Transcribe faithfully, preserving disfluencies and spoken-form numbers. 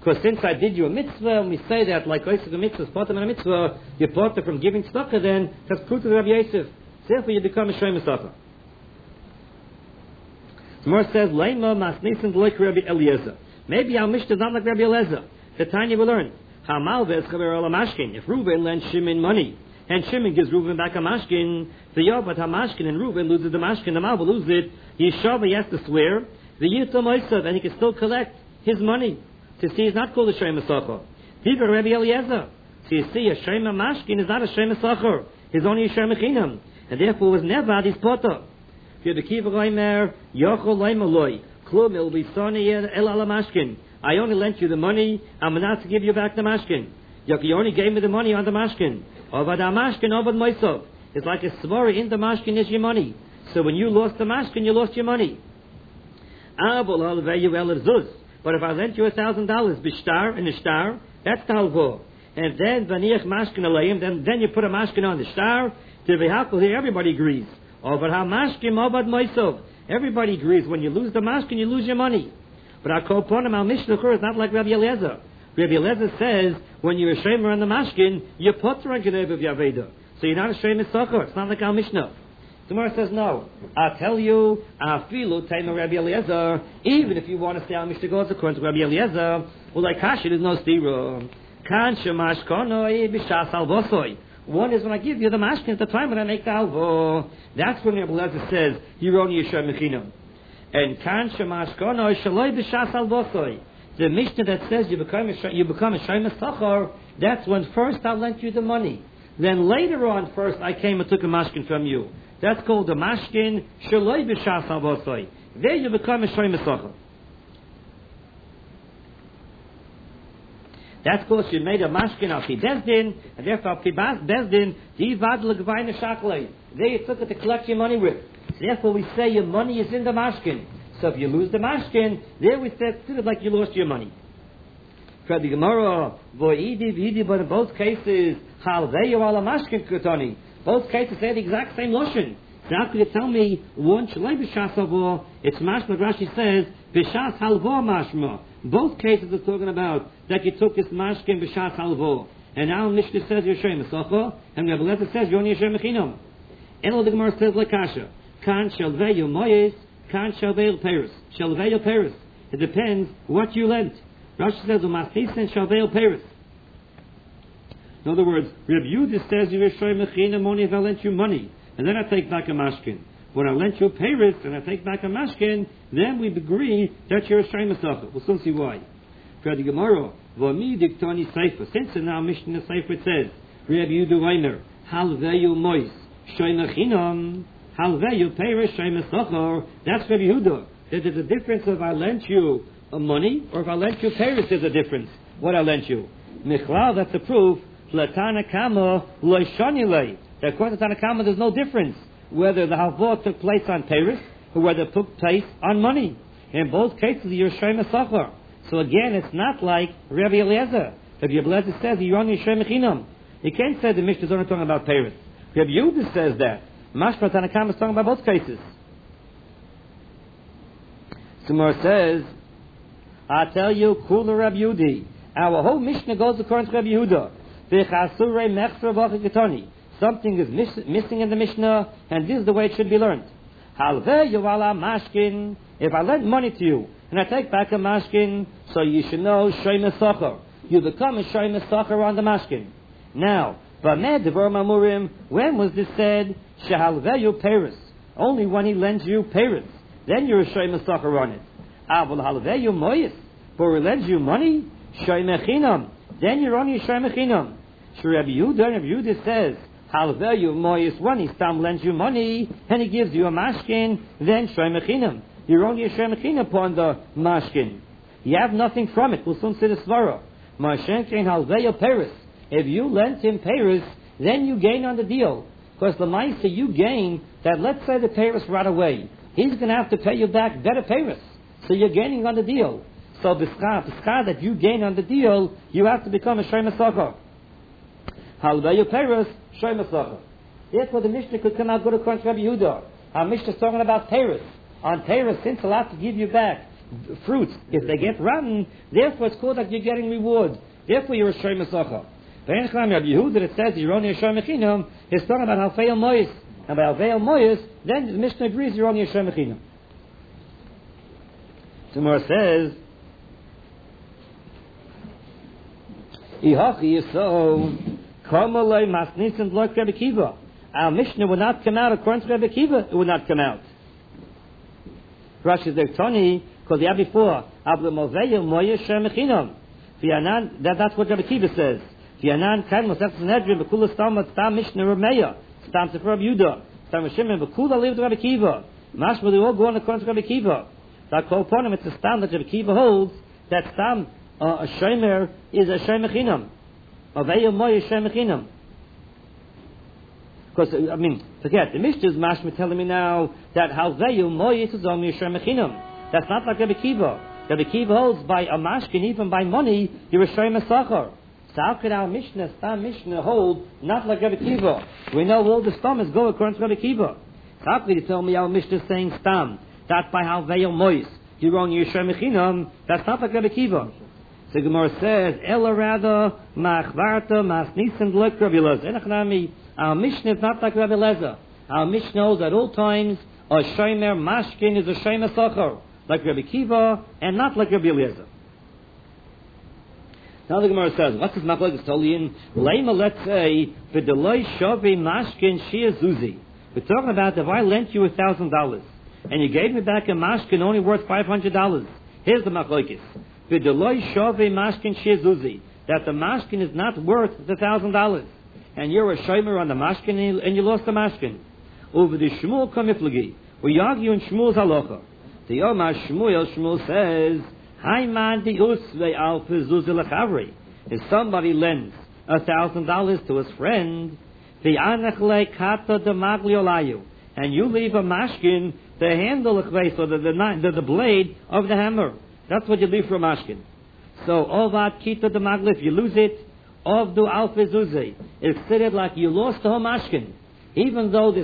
Because since I did you a mitzvah, and we say that like Oisik a mitzvah, Potter and a mitzvah, you Potter from giving tzedakah, then that's proof to Rabbi Yosef. Therefore you become a Shomer Tzedakah. The Gemara says, Leima masnisin like Rabbi Eliezer. Maybe our Mishnah is not like Rabbi Eliezer. The Tanya will learn. Hamal v'eschaber ala mashkin. If Reuven lends Shimon money, and Shimon gives Reuven back a mashkin, the Yobat ha-mashkin, and Reuven loses the mashkin, the Mal will lose it. Yishava, he has to swear, the Yitzam Oisav, and he can still collect his money. To see, he's not called a Shomer Tzedakah. Diva Rabbi Eliezer. So you see, a Shomer Mashkin is not a Shomer Tzedakah. He's only a Shomer Chinam. And therefore was never his Potter. If the Kiva Reimer, Yochel Leimaloi, Klum, it will be Soni El Ala Mashkin. I only lent you the money, I'm not to give you back the Mashkin. You only gave me the money on the Mashkin. Over the Mashkin, over the Moisov. It's like a Svara in the Mashkin is your money. So when you lost the Mashkin, you lost your money. Abul Al Veyu El Zuz. But if I lent you a thousand dollars, b'shtar and a shtar, that's the halvo. And then v'niach mashkin alayim, then then you put a mashkin on the shtar. To v'hakol here, everybody agrees. Over ha mashkin mabad moisov. Everybody agrees. When you lose the mashkin, you lose your money. But our koponim al mishnah is not like Rabbi Eliezer. Rabbi Eliezer says when you're a shomer on the mashkin, you put on geneva v'yaveda. So you're not a shomer tzedakah. It's not like our mishnah. The Gemara says no. I'll tell you, afilu taima Rabbi Eliezer. Even if you want to say al mishnah goes according to Rabbi Eliezer, well, like kashi, there's no stira. Kan shemash konoi b'shas alvosoi. One is when I give you the mashkin at the time when I make the alvo. That's when Rabbi Eliezer says you're only a shomer chinam. And kan shemash konoi shaloi b'shas alvosoi. The mishnah that says you become a you become a shomer tzedakah. That's when first I lent you the money. Then later on, first I came and took a mashkin from you. That's called the mashkin shaloi b'shas alvosoi. There you become a shomer tzedakah. That's because you made a mashkin al pi bezdin, and therefore al pi bezdin divad legvayne shaklei. There you took it to collect your money with. So therefore we say your money is in the mashkin. So if you lose the mashkin, there we say it's like you lost your money. For the Gemara, vo'idi v'idi, but in both cases, halveyu ala mashkin kutoni. Both cases say the exact same lotion. So how could you tell me one shalei b'shas halvo? It's mashma. Rashi says b'shas halvo mashma. Both cases are talking about that you took this mashkin b'shas halvo. And now Mishnah says you're shomer tzedakah, and Rabbi Eliezer says you're only a shomer chinam. And all the Gemara says lekasha. Kan shalveyu moyes, kan shalveyu peris. Shalveyu peris. It depends what you lent. Rashi says u'masisen shalveyu peris. In other words, Rabbi Yehuda says you're a shomer chinam only if I lent you money, and then I take back a mashkin. When I lent you peris and I take back a mashkin, then we agree that you're a shomer tzedakah. We'll soon see why. For the Gemara, v'mi diktani seifa. Since in our Mishnah seifa it says, Rabbi Yehuda Reimer, halveyu mois shomer chinam, halveyu peris shomer tzedakah. That's Rabbi Yehuda. There's a difference if I lent you a money or if I lent you peris. There's a difference. What I lent you, Michlal, that's the proof. Latana kama loishonilei. According to Tanakama, there's no difference whether the halvah took place on peris or whether it took place on money. In both cases, you're shomer tzedakah. So again, it's not like Rabbi Eliezer. Rabbi Eliezer says you're only shomer chinam. You can't say the Mishnah is only talking about peris. Rabbi Yehuda says that. Mashma Tanakama is talking about both cases. Sumar says, I tell you, Kula Rabbi Yehuda. Our whole Mishnah goes according to Rabbi Yehuda. Something is miss, missing in the Mishnah, and this is the way it should be learned. Mashkin. If I lend money to you, and I take back a mashkin, so you should know shomer tzedakah. You become a shomer tzedakah on the mashkin. Now, when was this said? Shehalveyu peris. Only when he lends you peris. Then you're a shomer tzedakah on it. Avol halveyu moyis. For he lends you money, shomer chinam. Then you're only a shomer chinam. Rabbi Yehuda, Rabbi Yehuda says, halveyu moyis, when he stam lends you money, and he gives you a mashkin, then shomer chinam. You're only a shomer chinam upon the mashkin. You have nothing from it. We'll soon see the svara. Mashenkein halveyu peris. If you lent him peris, then you gain on the deal. Because the ma'isa you gain, that let's say the peris right away, he's going to have to pay you back better peris. So you're gaining on the deal. So b'schar, b'schar that you gain on the deal, you have to become a shomer tzedakah. Halveyu peris, shomer tzedakah. Therefore the Mishnah could come out good according to Rabbi Yehuda. Our Mishnah is talking about peris. On peris, since allowed to give you back fruits, if they get rotten, therefore it's called that you're getting reward. Therefore you're a shoy mesacha. Ve'en chlam Rabbi Yehuda that it says you're only a shoy mechinam is talking about halfei moyes. And by halfei moyes, then the Mishnah agrees you're only a shoy mechinam. Tomorrow says, Ihachi Yisrael Kamalei Masnisin like Rebbe Kiva. Our Mishnah would not come out according to Rebbe Kiva. It would not come out. Rashi says, Tony, because the year before, Abla Moveya Moya Shem Mechinam. Fianan, that that's what Rebbe Kiva says. Fianan Kan Mosef Sanhedrin Bekula Stam Stam Mishnah Rameya Stam Sefer Rabbi Yehuda Stam Shimon Bekula lived Rebbe Kiva. Mashma they all go on according to Rebbe Kiva. That call upon him, it's a Stam that Rebbe Kiva holds that Stam uh, a Shomer is a Shem Mechinam. Moveya Moya Shem Mechinam. Because, I mean, forget, the Mishnah is mashma telling me now that halveyu moyis is only a shem mechinam. That's not like Rebbe Kiva. Rebbe Kiva holds by a mashkin, even by money, you're a shem mesachar. So how could our Mishnah, Stam Mishnah, hold not like Rebbe Kiva? We know all the Stamas go according to Rebbe Kiva. So how could you tell me our Mishnah is saying Stam, that by halveyu moyis, you're only a shem mechinam? That's not like Rebbe Kiva. So Gemara says, Ela rather, ma'achvarta, ma'asnisim, like Rabbi Elazar. Our Mishnah is not like Rabbi Elazar. Our Mishnah knows at all times a shomer mashkin is a shomer sachar, like Rabbi Kiva, and not like Rabbi Elazar. Now the Gemara says, what's this machlokes totally in? Lema, let's say, v'deloi shavei mashkin shia zuzi. We're talking about if I lent you a thousand dollars, and you gave me back a mashkin only worth five hundred dollars. Here's the machlokes. V'deloi shavei mashkin shia zuzi. That the mashkin is not worth the thousand dollars. And you're a shomer on the mashkin, and you lost the mashkin. Over the Shmuel kamiflagi, we argue in Shmuel's halacha. The Yomar Shmuel, Shmuel says, Hai man di usve al pezuz lechavri. If somebody lends a thousand dollars to his friend, the anachle kata de magli olayu, and you leave a mashkin, the handle or the, the, the, the blade of the hammer. That's what you leave for a mashkin. So,ovat kita de magli, if you lose it, of the alfezuze, it's considered like you lost the whole mashkin. Even though the